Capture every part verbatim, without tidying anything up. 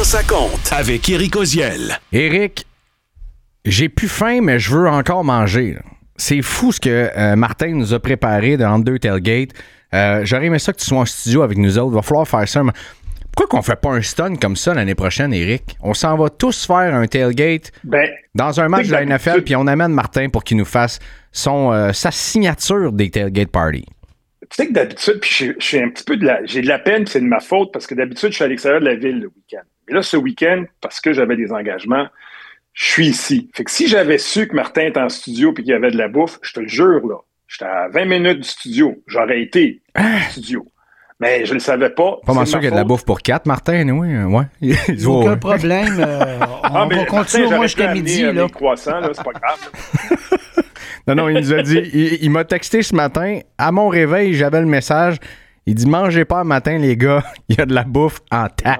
ça compte avec Éric Oziel. Éric, j'ai plus faim, mais je veux encore manger. Là. C'est fou ce que euh, Martin nous a préparé dans deux tailgates. Euh, j'aurais aimé ça que tu sois en studio avec nous autres. Il va falloir faire ça. Pourquoi qu'on fait pas un stun comme ça l'année prochaine, Éric? On s'en va tous faire un tailgate ben, dans un match de la N F L, puis on amène Martin pour qu'il nous fasse son, euh, sa signature des tailgate parties. Tu sais que d'habitude, puis je, je suis un petit peu de la... J'ai de la peine, puis c'est de ma faute, parce que d'habitude, je suis à l'extérieur de la ville le week-end. Mais là, ce week-end, parce que j'avais des engagements, je suis ici. Fait que si j'avais su que Martin était en studio puis qu'il y avait de la bouffe, je te le jure, là, j'étais à vingt minutes du studio. J'aurais été ah. au studio. Mais je le savais pas. Pas mal sûr qu'il y a de la bouffe pour quatre, Martin, oui. Ouais. Il n'y a aucun problème. Euh, on ah, va continuer au moins jusqu'à midi. Là. Là. Croissants, là, c'est pas grave. non, non, il nous a dit, il, il m'a texté ce matin, à mon réveil, j'avais le message, il dit, mangez pas le matin, les gars, il y a de la bouffe en tas.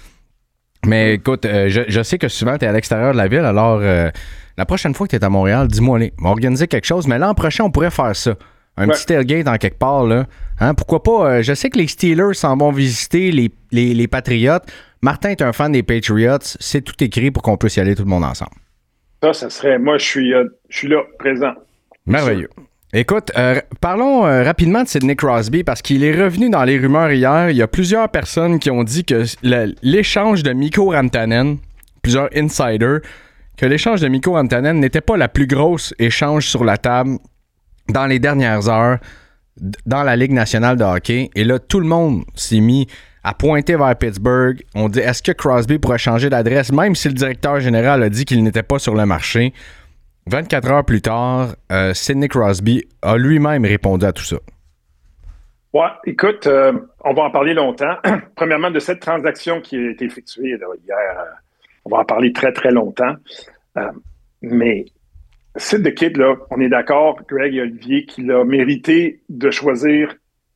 Mais écoute, euh, je, je sais que souvent, tu es à l'extérieur de la ville, alors euh, la prochaine fois que tu es à Montréal, dis-moi, allez, on va organiser quelque chose, mais l'an prochain, on pourrait faire ça. Un ouais. petit tailgate en quelque part, là. Hein, pourquoi pas? Euh, je sais que les Steelers s'en vont visiter les, les, les Patriots. Martin est un fan des Patriots. C'est tout écrit pour qu'on puisse y aller tout le monde ensemble. Ça, ça serait... Moi, je suis, euh, je suis là, présent. Merveilleux. Écoute, euh, parlons euh, rapidement de Sidney Crosby parce qu'il est revenu dans les rumeurs hier. Il y a plusieurs personnes qui ont dit que le, l'échange de Mikko Rantanen, plusieurs insiders, que l'échange de Mikko Rantanen n'était pas la plus grosse échange sur la table dans les dernières heures dans la Ligue nationale de hockey. Et là, tout le monde s'est mis à pointer vers Pittsburgh. On dit, est-ce que Crosby pourrait changer d'adresse, même si le directeur général a dit qu'il n'était pas sur le marché? vingt-quatre heures plus tard, euh, Sidney Crosby a lui-même répondu à tout ça. Ouais, écoute, euh, on va en parler longtemps. Premièrement, de cette transaction qui a été effectuée là, hier, euh, on va en parler très, très longtemps. Euh, mais Sid the Kid, là, on est d'accord, Greg et Olivier, qu'il a mérité de choisir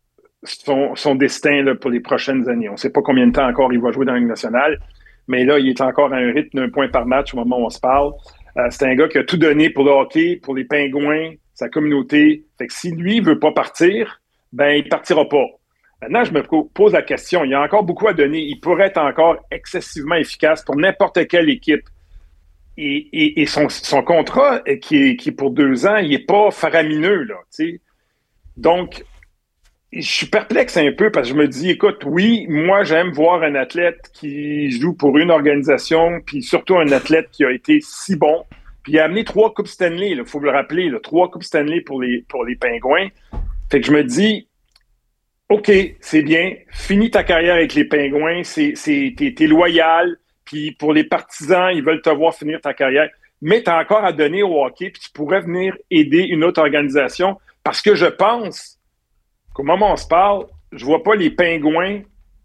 son, son destin là, pour les prochaines années. On ne sait pas combien de temps encore il va jouer dans la Ligue nationale, mais là, il est encore à un rythme d'un point par match au moment où on se parle. Euh, c'est un gars qui a tout donné pour le hockey, pour les Pingouins, sa communauté. Fait que si lui ne veut pas partir, ben il ne partira pas. Maintenant, je me pose la question, il y a encore beaucoup à donner. Il pourrait être encore excessivement efficace pour n'importe quelle équipe. Et, et, et son, son contrat, qui est, qui est pour deux ans, il n'est pas faramineux, là, tu sais. Donc, je suis perplexe un peu parce que je me dis, écoute, oui, moi, j'aime voir un athlète qui joue pour une organisation, puis surtout un athlète qui a été si bon, puis il a amené trois Coupes Stanley, il faut le rappeler, là, trois Coupes Stanley pour les, pour les Pingouins. Fait que je me dis, OK, c'est bien, finis ta carrière avec les Pingouins, c'est, c'est, t'es, t'es loyal, puis pour les partisans, ils veulent te voir finir ta carrière. Mais tu as encore à donner au hockey, puis tu pourrais venir aider une autre organisation. Parce que je pense qu'au moment où on se parle, je vois pas les Pingouins,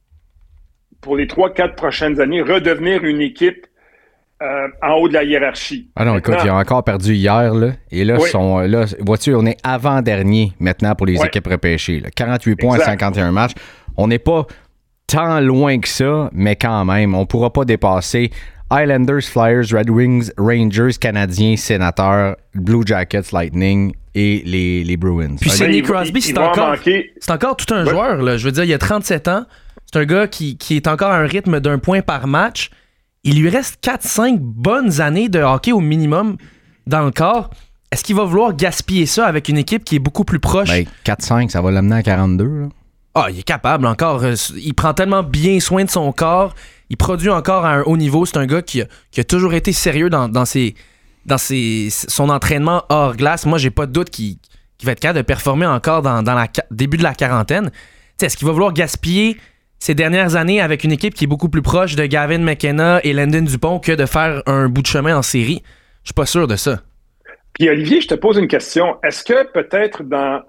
pour les trois, quatre prochaines années, redevenir une équipe euh, en haut de la hiérarchie. Ah non, maintenant, écoute, ils ont encore perdu hier, là. Et là, oui. sont, là vois-tu, on est avant-dernier maintenant pour les oui. équipes repêchées. Là. quarante-huit points à cinquante et un matchs. On n'est pas tant loin que ça, mais quand même, on ne pourra pas dépasser Islanders, Flyers, Red Wings, Rangers, Canadiens, Sénateurs, Blue Jackets, Lightning et les, les Bruins. Puis Sidney Crosby, c'est encore, c'est encore tout un ouais. joueur. Là. Je veux dire, il a trente-sept ans. C'est un gars qui, qui est encore à un rythme d'un point par match. Il lui reste quatre cinq bonnes années de hockey au minimum dans le corps. Est-ce qu'il va vouloir gaspiller ça avec une équipe qui est beaucoup plus proche? Ben, quatre cinq, ça va l'amener à quarante-deux, là. Ah, il est capable encore. Il prend tellement bien soin de son corps. Il produit encore à un haut niveau. C'est un gars qui a, qui a toujours été sérieux dans, dans, ses, dans ses, son entraînement hors glace. Moi, j'ai pas de doute qu'il, qu'il va être capable de performer encore dans, dans le début de la quarantaine. T'sais, est-ce qu'il va vouloir gaspiller ses dernières années avec une équipe qui est beaucoup plus proche de Gavin McKenna et Landon Dupont que de faire un bout de chemin en série? Je suis pas sûr de ça. Puis Olivier, je te pose une question. Est-ce que peut-être dans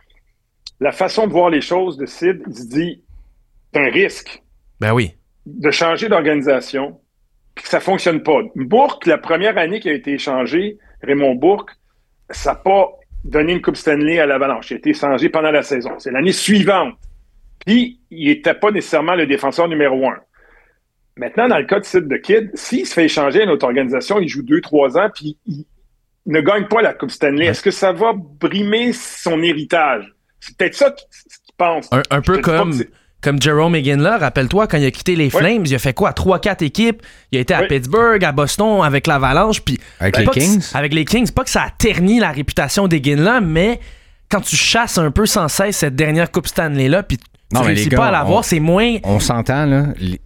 la façon de voir les choses de Sid, il se dit, c'est un risque. Ben oui. De changer d'organisation, puis que ça fonctionne pas. Bourque, la première année qui a été échangé, Raymond Bourque, ça n'a pas donné une Coupe Stanley à l'Avalanche. Il a été échangé pendant la saison. C'est l'année suivante. Puis, il n'était pas nécessairement le défenseur numéro un. Maintenant, dans le cas de Sid the Kid, s'il se fait échanger à une autre organisation, il joue deux, trois ans, puis il ne gagne pas la Coupe Stanley. Ouais. Est-ce que ça va brimer son héritage? C'est peut-être ça qu'il pense. Un, un peu comme, comme Jerome Iginla, rappelle-toi, quand il a quitté les Flames, ouais. il a fait quoi? trois quatre équipes. Il a été à ouais. Pittsburgh, à Boston, avec l'Avalanche. Puis avec les Kings? Que, avec les Kings. Pas que ça a terni la réputation d'Iginla, mais quand tu chasses un peu sans cesse cette dernière Coupe Stanley-là, puis tu non, réussis pas gars, à l'avoir, c'est moins... On s'entend, là. Les,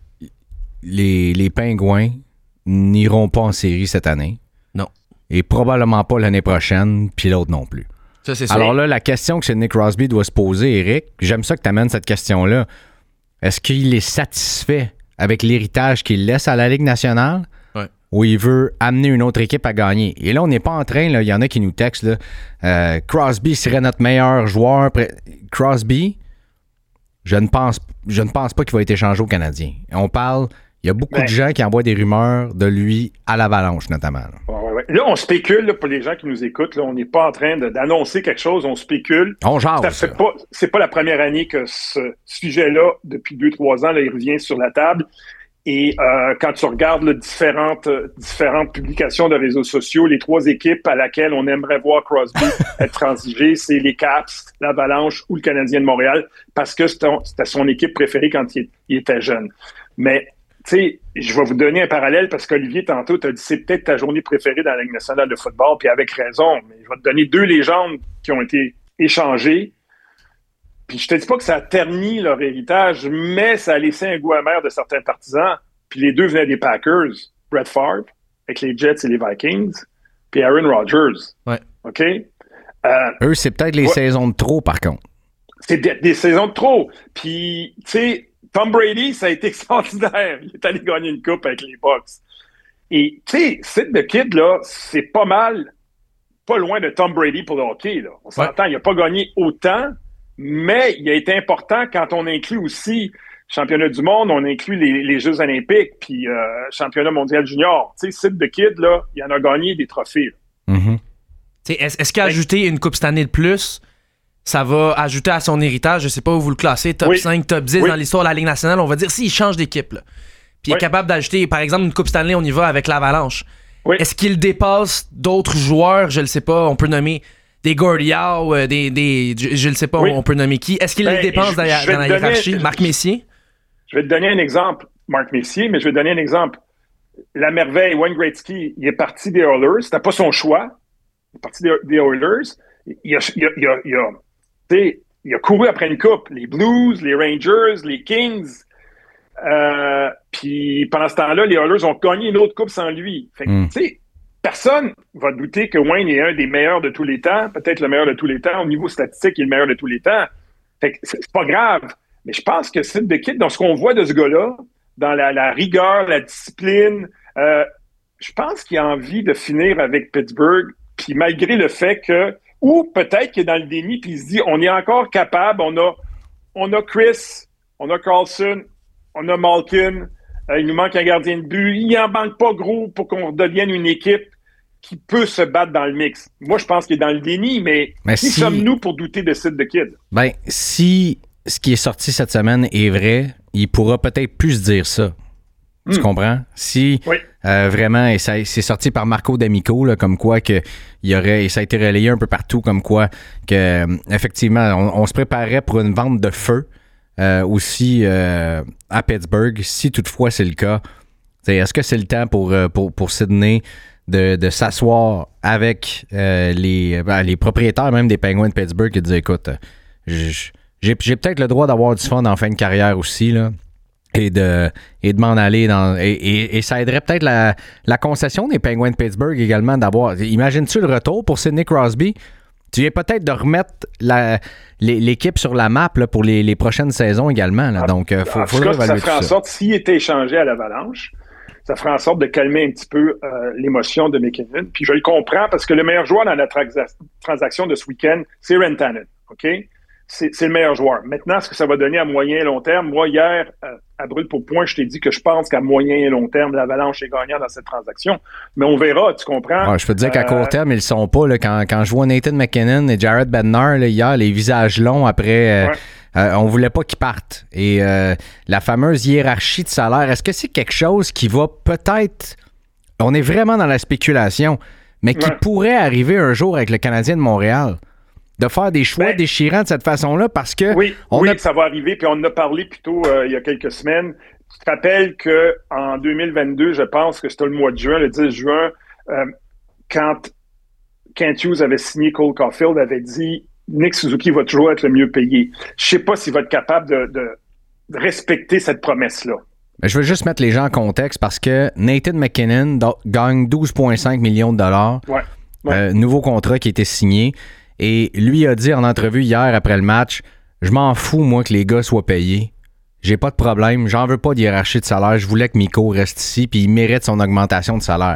les, les Pingouins n'iront pas en série cette année. Non. Et probablement pas l'année prochaine, puis l'autre non plus. Ça, c'est sûr. Alors là, la question que Sidney Crosby doit se poser, Eric, j'aime ça que tu amènes cette question-là. Est-ce qu'il est satisfait avec l'héritage qu'il laisse à la Ligue nationale ouais. ou il veut amener une autre équipe à gagner? Et là, on n'est pas en train, il y en a qui nous textent, là, euh, Crosby serait notre meilleur joueur. Crosby, je ne pense, je ne pense pas qu'il va être échangé au Canadien. On parle... Il y a beaucoup ben, de gens qui envoient des rumeurs de lui à l'Avalanche, notamment. Là, ouais, ouais. là on spécule, là, pour les gens qui nous écoutent, là, on n'est pas en train de, d'annoncer quelque chose, on spécule. On jase. Ça fait pas, c'est pas la première année que ce sujet-là, depuis deux, trois ans, là, il revient sur la table. Et euh, quand tu regardes là, différentes, euh, différentes publications de réseaux sociaux, les trois équipes à laquelle on aimerait voir Crosby être transigé, c'est les Caps, l'Avalanche ou le Canadien de Montréal, parce que c'était, c'était son équipe préférée quand il, il était jeune. Mais tu sais, je vais vous donner un parallèle parce qu'Olivier, tantôt, t'as dit c'est peut-être ta journée préférée dans la Ligue nationale de football, puis avec raison, mais je vais te donner deux légendes qui ont été échangées. Puis je te dis pas que ça a terni leur héritage, mais ça a laissé un goût amer de certains partisans. Puis les deux venaient des Packers, Brett Favre, avec les Jets et les Vikings, puis Aaron Rodgers. Ouais. OK? Euh, Eux, c'est peut-être les ouais. saisons de trop, par contre. C'est des, des saisons de trop. Puis, tu sais, Tom Brady, ça a été extraordinaire. Il est allé gagner une coupe avec les Bucks. Et, tu sais, Sid the Kid, là, c'est pas mal, pas loin de Tom Brady pour le hockey, là. On s'entend, ouais. il n'a pas gagné autant, mais il a été important quand on inclut aussi championnat du monde, on inclut les, les Jeux olympiques, puis euh, championnat mondial junior. Tu sais, Sid the Kid, là, il en a gagné des trophées. Mm-hmm. Est-ce, est-ce qu'ajouter une coupe cette année de plus, ça va ajouter à son héritage? Je sais pas où vous le classez, top oui. cinq, top dix oui. dans l'histoire de la Ligue nationale. On va dire s'il change d'équipe, là, puis oui. il est capable d'ajouter, par exemple, une coupe Stanley, on y va avec l'Avalanche. Oui. Est-ce qu'il dépasse d'autres joueurs? Je le sais pas, on peut nommer des Gordillow, euh, des, des, je, je le sais pas, oui. on peut nommer qui. Est-ce qu'il ben, les dépasse je, dans, je dans la hiérarchie? Donner, Marc Messier? Je vais te donner un exemple, Marc Messier, mais je vais te donner un exemple. La merveille, Wayne Gretzky, il est parti des Oilers, c'était pas son choix. Il est parti des, des Oilers. Il a, il a, il a, il a, t'sais, il a couru après une coupe. Les Blues, les Rangers, les Kings. Euh, puis pendant ce temps-là, les Oilers ont gagné une autre coupe sans lui. Fait que, mm. tu sais, personne va douter que Wayne est un des meilleurs de tous les temps, peut-être le meilleur de tous les temps. Au niveau statistique, il est le meilleur de tous les temps. Fait que c'est, c'est pas grave. Mais je pense que Sid the Kid, dans ce qu'on voit de ce gars-là, dans la, la rigueur, la discipline, euh, je pense qu'il a envie de finir avec Pittsburgh. Puis malgré le fait que, ou peut-être qu'il est dans le déni, puis il se dit, on est encore capable, on a, on a Chris, on a Carlson, on a Malkin, euh, il nous manque un gardien de but, il n'en manque pas gros pour qu'on devienne une équipe qui peut se battre dans le mix. Moi, je pense qu'il est dans le déni, mais, mais qui si... sommes-nous pour douter de Sid the Kid? Ben, si ce qui est sorti cette semaine est vrai, il pourra peut-être plus dire ça. Tu mmh. comprends? Si oui. euh, vraiment, et ça, c'est sorti par Marco D'Amico, là, comme quoi que il y aurait, et ça a été relayé un peu partout, comme quoi que euh, effectivement, on, on se préparait pour une vente de feu euh, aussi euh, à Pittsburgh, si toutefois c'est le cas. T'sais, est-ce que c'est le temps pour, pour, pour Sidney de, de s'asseoir avec euh, les, ben, les propriétaires même des Penguins de Pittsburgh et de dire, écoute, j'ai, j'ai peut-être le droit d'avoir du fun en fin de carrière aussi, là. Et de, et de m'en aller dans. Et, et, et ça aiderait peut-être la, la concession des Penguins de Pittsburgh également d'avoir. Imagines-tu le retour pour Sidney Crosby? Tu viens peut-être de remettre la, l'équipe sur la map là, pour les, les prochaines saisons également. Là. Donc, il euh, faut, faudrait évaluer ça ferait en sorte, s'il était échangé à l'Avalanche, ça ferait en sorte de calmer un petit peu euh, l'émotion de McKinnon. Puis je le comprends parce que le meilleur joueur dans la tra- transaction de ce week-end, c'est Rantanen. OK? C'est, c'est le meilleur joueur. Maintenant, ce que ça va donner à moyen et long terme, moi, hier, euh, à brûle pour point, je t'ai dit que je pense qu'à moyen et long terme, l'Avalanche est gagnant dans cette transaction. Mais on verra, tu comprends? Ouais, je peux te dire qu'à euh... court terme, ils le sont pas. Là, quand, quand je vois Nathan McKinnon et Jared Bednar là, hier, les visages longs après, euh, ouais. euh, on voulait pas qu'ils partent. Et euh, la fameuse hiérarchie de salaire, est-ce que c'est quelque chose qui va peut-être... On est vraiment dans la spéculation, mais qui ouais. pourrait arriver un jour avec le Canadien de Montréal? de faire des choix ben, déchirants de cette façon-là parce que... Oui, on oui a... ça va arriver. Puis on en a parlé plus tôt euh, il y a quelques semaines. Tu te rappelles qu'en deux mille vingt-deux, je pense que c'était le mois de juin, le dix juin, euh, quand Kent Hughes avait signé Cole Caulfield, avait dit « Nick Suzuki va toujours être le mieux payé ». Je sais pas s'il va être capable de, de, de respecter cette promesse-là. Je veux juste mettre les gens en contexte parce que Nathan McKinnon do- gagne douze virgule cinq millions de dollars. Ouais. Ouais. Euh, nouveau contrat qui a été signé. Et lui a dit en entrevue hier après le match, je m'en fous, moi, que les gars soient payés. J'ai pas de problème. J'en veux pas de hiérarchie de salaire. Je voulais que Mikko reste ici puis il mérite son augmentation de salaire.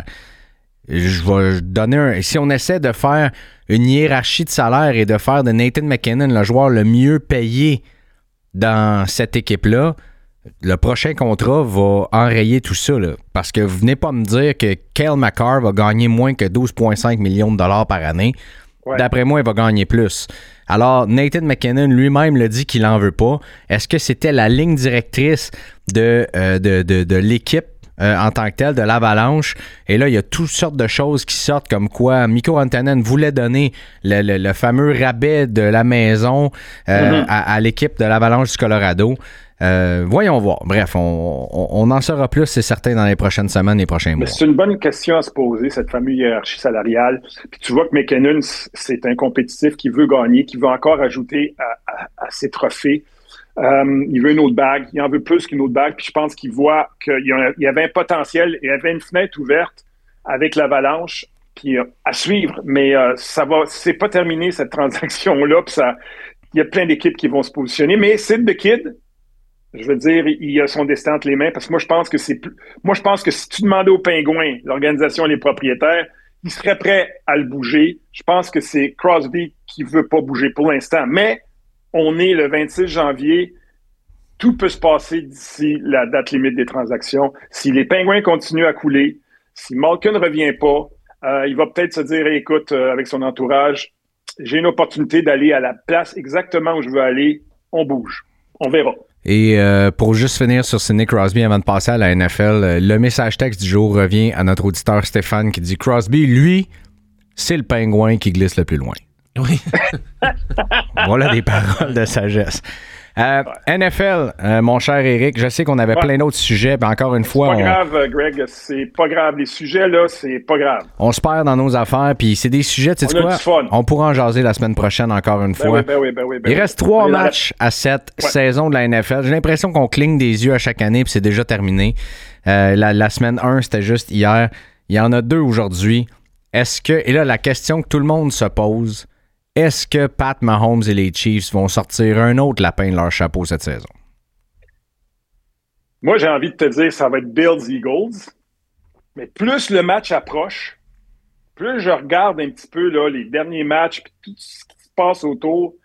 Je vais donner un... Si on essaie de faire une hiérarchie de salaire et de faire de Nathan McKinnon le joueur le mieux payé dans cette équipe-là, le prochain contrat va enrayer tout ça. Là, parce que vous venez pas me dire que Cale Makar va gagner moins que douze virgule cinq millions de dollars par année. Ouais. D'après moi, il va gagner plus. Alors, Nathan McKinnon lui-même le dit qu'il n'en veut pas. Est-ce que c'était la ligne directrice de, euh, de, de, de l'équipe euh, en tant que telle, de l'Avalanche? Et là, il y a toutes sortes de choses qui sortent comme quoi Mikko Rantanen voulait donner le, le, le fameux rabais de la maison euh, mm-hmm. à, à l'équipe de l'Avalanche du Colorado. Euh, voyons voir. Bref, on, on, on en saura plus, c'est certain, dans les prochaines semaines, les prochains mois. Mais c'est une bonne question à se poser, cette fameuse hiérarchie salariale. Puis tu vois que McKinnon, c'est un compétitif qui veut gagner, qui veut encore ajouter à, à, à ses trophées. Euh, il veut une autre bague. Il en veut plus qu'une autre bague. Puis je pense qu'il voit qu'il y avait un potentiel, il y avait une fenêtre ouverte avec l'Avalanche. Puis euh, à suivre. Mais euh, ça va, c'est pas terminé, cette transaction-là. Puis ça, il y a plein d'équipes qui vont se positionner. Mais Sid the Kid, je veux dire, il a son destin entre les mains parce que moi, je pense que c'est plus... Moi, je pense que si tu demandais aux Pingouins, l'organisation et les propriétaires, ils seraient prêts à le bouger. Je pense que c'est Crosby qui veut pas bouger pour l'instant. Mais on est le vingt-six janvier. Tout peut se passer d'ici la date limite des transactions. Si les Pingouins continuent à couler, si Malkin ne revient pas, euh, il va peut-être se dire, hey, écoute, euh, avec son entourage, j'ai une opportunité d'aller à la place exactement où je veux aller. On bouge. On verra. Et euh, pour juste finir sur Sidney Crosby avant de passer à la N F L, le message texte du jour revient à notre auditeur Stéphane qui dit Crosby, lui, c'est le pingouin qui glisse le plus loin. Oui. Voilà des paroles de sagesse. Euh, N F L, euh, mon cher Éric, je sais qu'on avait ouais. plein d'autres sujets, mais encore une fois... C'est pas on... grave, Greg, c'est pas grave. Les sujets, là, c'est pas grave. On se perd dans nos affaires, puis c'est des sujets, tu sais quoi? On pourra en jaser la semaine prochaine encore une ben fois. Oui, ben oui, ben oui, ben Il oui. reste trois matchs la... à cette ouais. saison de la N F L. J'ai l'impression qu'on cligne des yeux à chaque année, puis c'est déjà terminé. Euh, la, la semaine un, c'était juste hier. Il y en a deux aujourd'hui. Est-ce que... Et là, la question que tout le monde se pose... Est-ce que Pat Mahomes et les Chiefs vont sortir un autre lapin de leur chapeau cette saison? Moi, j'ai envie de te dire ça va être Bills-Eagles. Mais plus le match approche, plus je regarde un petit peu là, les derniers matchs et tout ce qui se passe autour,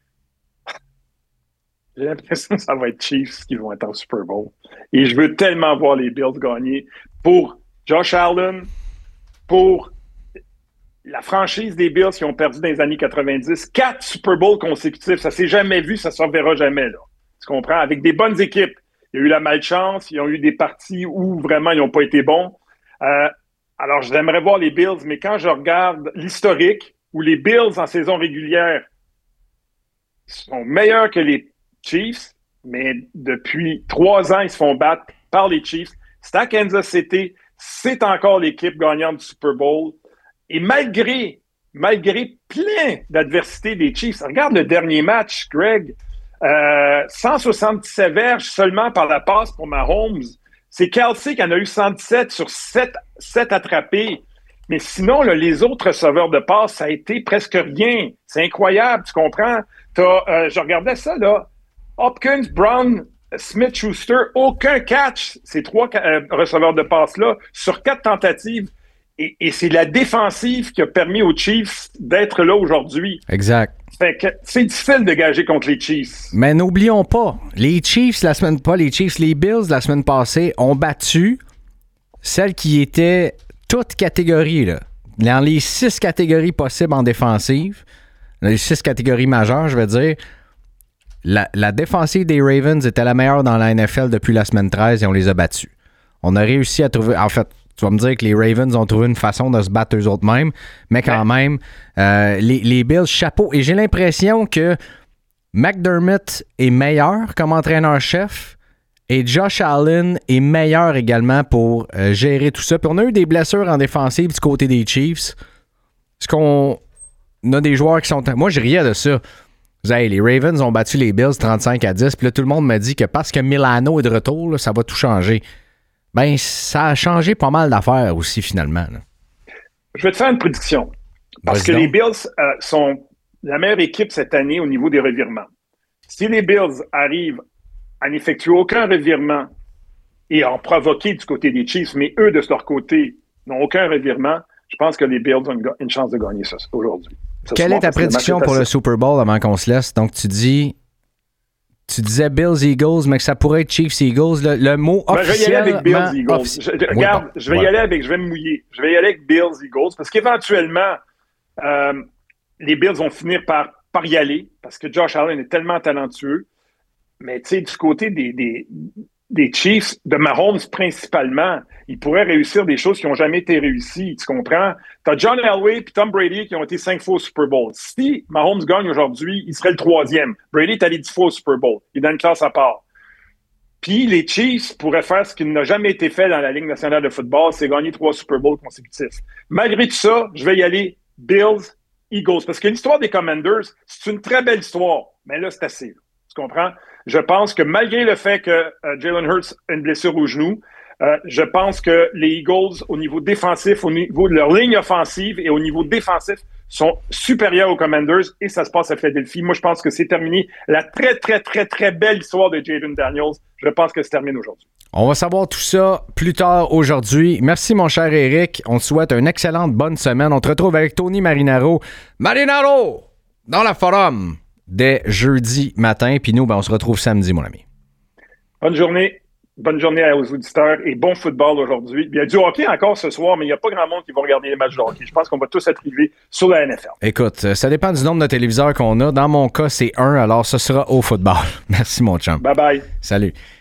j'ai l'impression que ça va être Chiefs qui vont être en Super Bowl. Et je veux tellement voir les Bills gagner pour Josh Allen, pour... la franchise des Bills qui ont perdu dans les années quatre-vingt-dix, quatre Super Bowls consécutifs, ça s'est jamais vu, ça ne se reverra jamais, là. Tu comprends? Avec des bonnes équipes. Il y a eu la malchance, ils ont eu des parties où vraiment ils n'ont pas été bons. Euh, alors, j'aimerais voir les Bills, mais quand je regarde l'historique, où les Bills en saison régulière sont meilleurs que les Chiefs, mais depuis trois ans, ils se font battre par les Chiefs. C'est à Kansas City, c'est encore l'équipe gagnante du Super Bowl. Et malgré, malgré plein d'adversités des Chiefs, regarde le dernier match, Greg, euh, cent soixante-dix-sept verges seulement par la passe pour Mahomes. C'est Kelsey qui en a eu cent dix-sept sur sept, sept attrapés. Mais sinon, là, les autres receveurs de passe, ça a été presque rien. C'est incroyable, tu comprends? T'as, euh, je regardais ça, là. Hopkins, Brown, Smith-Schuster, aucun catch, ces trois euh, receveurs de passe-là, sur quatre tentatives. Et, et c'est la défensive qui a permis aux Chiefs d'être là aujourd'hui. Exact. Fait que c'est difficile de gager contre les Chiefs. Mais n'oublions pas, les Chiefs, la semaine pas les Chiefs, les Bills, la semaine passée, ont battu celles qui étaient toutes catégories, là. Dans les six catégories possibles en défensive, dans les six catégories majeures, je veux dire, la, la défensive des Ravens était la meilleure dans la N F L depuis la semaine treize et on les a battus. On a réussi à trouver... En fait, Tu vas me dire que les Ravens ont trouvé une façon de se battre eux autres mêmes, mais quand ouais. même, euh, les, les Bills, chapeau. Et j'ai l'impression que McDermott est meilleur comme entraîneur-chef et Josh Allen est meilleur également pour euh, gérer tout ça. Puis on a eu des blessures en défensive du côté des Chiefs. Est-ce qu'on a des joueurs qui sont... Moi, je riais de ça. Hey, les Ravens ont battu les Bills trente-cinq à dix, puis là, tout le monde me dit que parce que Milano est de retour, là, ça va tout changer. Ben, ça a changé pas mal d'affaires aussi, finalement. Là. Je vais te faire une prédiction. Parce Vas-y que donc. Les Bills euh, sont la meilleure équipe cette année au niveau des revirements. Si les Bills arrivent à n'effectuer aucun revirement et à en provoquer du côté des Chiefs, mais eux, de leur côté, n'ont aucun revirement, je pense que les Bills ont une, une chance de gagner ça aujourd'hui. Ce Quelle est ta prédiction pour le Super Bowl avant qu'on se laisse? Donc, tu dis... Tu disais Bills-Eagles, mais que ça pourrait être Chiefs-Eagles. Le, le mot ben, officiel... Je vais y aller avec Bills-Eagles. Offici- je, regarde, oui, bon, je vais ouais. y aller avec... Je vais me mouiller. Je vais y aller avec Bills-Eagles parce qu'éventuellement, euh, les Bills vont finir par, par y aller parce que Josh Allen est tellement talentueux. Mais tu sais, du côté des, des, des Chiefs, de Mahomes principalement, ils pourraient réussir des choses qui n'ont jamais été réussies. Tu comprends? Tu as John Elway et Tom Brady qui ont été cinq fois au Super Bowl. Si Mahomes gagne aujourd'hui, il serait le troisième. Brady est allé dix fois au Super Bowl. Il est dans une classe à part. Puis les Chiefs pourraient faire ce qui n'a jamais été fait dans la Ligue nationale de football, c'est gagner trois Super Bowls consécutifs. Malgré tout ça, je vais y aller Bills, Eagles. Parce que l'histoire des Commanders, c'est une très belle histoire. Mais là, c'est assez. Là. Tu comprends? Je pense que malgré le fait que euh, Jalen Hurts a une blessure au genou, euh, je pense que les Eagles, au niveau défensif, au niveau de leur ligne offensive et au niveau défensif, sont supérieurs aux Commanders et ça se passe à Philadelphie. Moi, je pense que c'est terminé. La très, très, très, très belle histoire de Jayden Daniels, je pense que c'est terminé aujourd'hui. On va savoir tout ça plus tard aujourd'hui. Merci, mon cher Eric. On te souhaite une excellente bonne semaine. On te retrouve avec Tony Marinaro. Marinaro! Dans la forum dès jeudi matin. Puis nous, ben, on se retrouve samedi, mon ami. Bonne journée. Bonne journée aux auditeurs et bon football aujourd'hui. Il y a du hockey encore ce soir, mais il n'y a pas grand monde qui va regarder les matchs de hockey. Je pense qu'on va tous être rivés sur la N F L. Écoute, ça dépend du nombre de téléviseurs qu'on a. Dans mon cas, c'est un, alors ce sera au football. Merci, mon chum. Bye-bye. Salut.